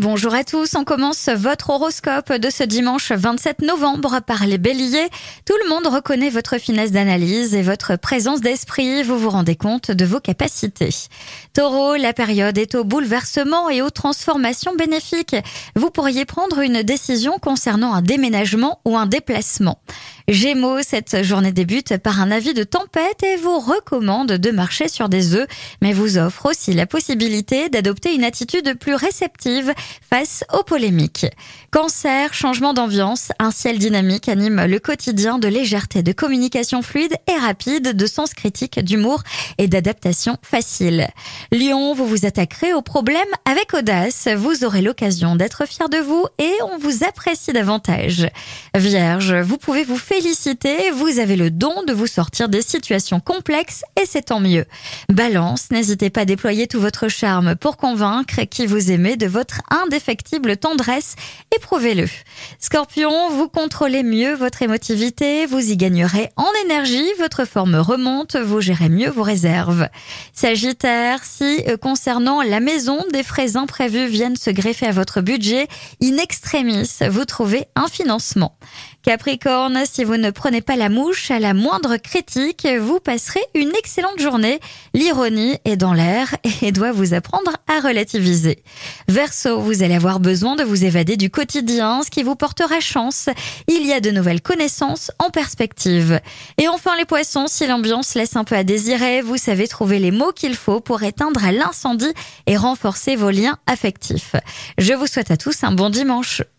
Bonjour à tous, on commence votre horoscope de ce dimanche 27 novembre par les béliers. Tout le monde reconnaît votre finesse d'analyse et votre présence d'esprit, vous vous rendez compte de vos capacités. Taureau, la période est au bouleversement et aux transformations bénéfiques. Vous pourriez prendre une décision concernant un déménagement ou un déplacement. Gémeaux, cette journée débute par un avis de tempête et vous recommande de marcher sur des œufs, mais vous offre aussi la possibilité d'adopter une attitude plus réceptive face aux polémiques. Cancer, changement d'ambiance, un ciel dynamique anime le quotidien de légèreté, de communication fluide et rapide, de sens critique, d'humour et d'adaptation facile. Lion, vous vous attaquerez aux problèmes avec audace, vous aurez l'occasion d'être fier de vous et on vous apprécie davantage. Vierge, vous pouvez vous féliciter, vous avez le don de vous sortir des situations complexes et c'est tant mieux. Balance, n'hésitez pas à déployer tout votre charme pour convaincre qui vous aimez de votre indéfectible tendresse, éprouvez-le. Scorpion, vous contrôlez mieux votre émotivité, vous y gagnerez en énergie, votre forme remonte, vous gérez mieux vos réserves. Sagittaire, si concernant la maison, des frais imprévus viennent se greffer à votre budget, in extremis, vous trouvez un financement. Capricorne, si vous ne prenez pas la mouche à la moindre critique, vous passerez une excellente journée. L'ironie est dans l'air et doit vous apprendre à relativiser. Verseau, vous allez avoir besoin de vous évader du quotidien, ce qui vous portera chance. Il y a de nouvelles connaissances en perspective. Et enfin les poissons, si l'ambiance laisse un peu à désirer, vous savez trouver les mots qu'il faut pour éteindre l'incendie et renforcer vos liens affectifs. Je vous souhaite à tous un bon dimanche.